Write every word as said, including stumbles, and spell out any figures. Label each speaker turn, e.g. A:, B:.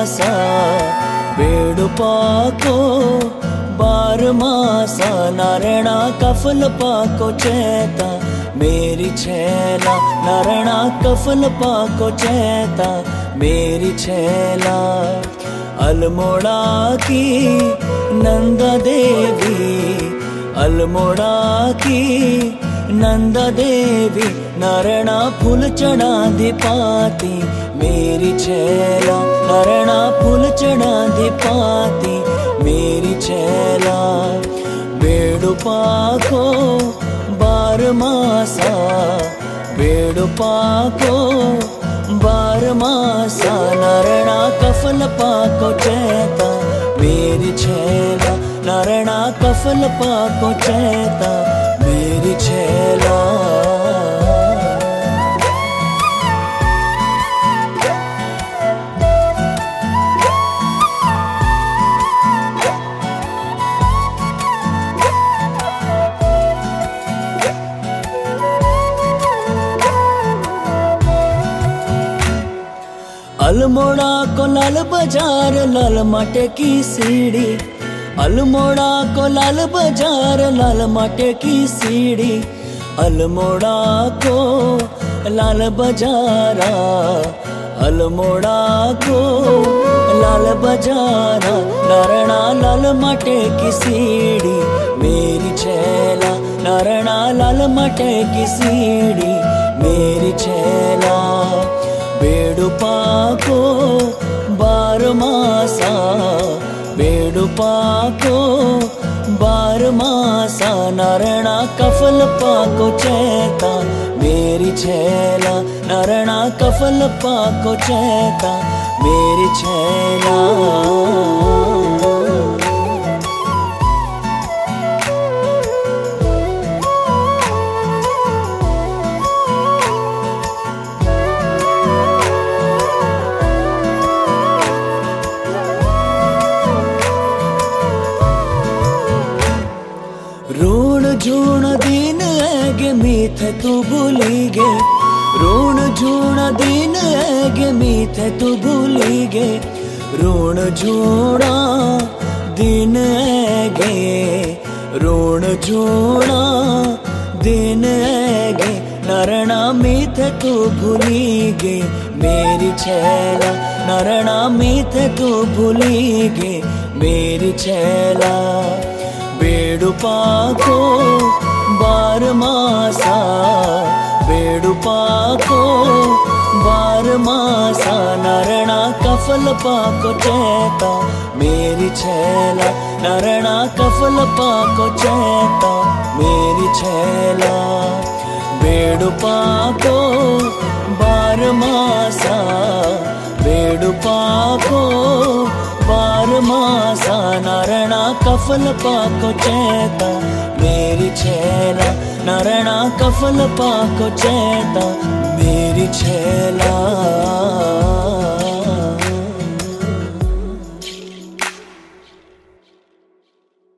A: मासा वेडुपाको बार मासा नारणा कफल पाको चेता मेरी छैला नारणा कफल पाको चेता मेरी छैला अल्मोड़ा की नंदा देवी अल्मोड़ा की नंदा देवी नारणा फूल चढ़ा दी पाती मेरी छैला नारणा फूल चढ़ा दी पाती मेरी छैला वेडुपाको बार मासा वेडुपाको बार मासा नारणा कफल पाको चेता मेरी छैला नारणा कफल पाको चेता मेरी छैला अल्मोड़ा को लाल बाजार लाल माटे की सीढ़ी अल्मोड़ा को लाल बाजार लाल माटे की सीढ़ी अल्मोड़ा को लाल बाजारा अल्मोड़ा को लाल बाजारा नारणा लाल माटे की सीढ़ी मेरी छैला नारणा लाल माटे की सीढ़ी मेरी छैला वेडुपाको बार मासा वेडुपाको बार मासा नारणा कफल पाको चेता मेरी छैला नारणा कफल पाको चेता मेरी छैला ऋण झूण दिन ऐगे मीठे तू भूली गे ऋण झूण दिन ऐगे मीठे तू भूली गे ऋण झूणा दिन ऐगे ऋण झूणा दिन ऐगे नारणा मीठे तू भूली गे मेरी छैला नारणा मीठे तू भूली गे मेरी छैला वेडुपाको बार मासा वेडुपाको बार मासा नारणा कफल पाको चेता मेरी छैला नारणा कफल पाको चेता मेरी छैला वेडुपाको बार मासा वेडुपाको बार मासा नारणा कफल पाको चेता मेरी छैला नारणा कफल पाको चेता मेरी छैला।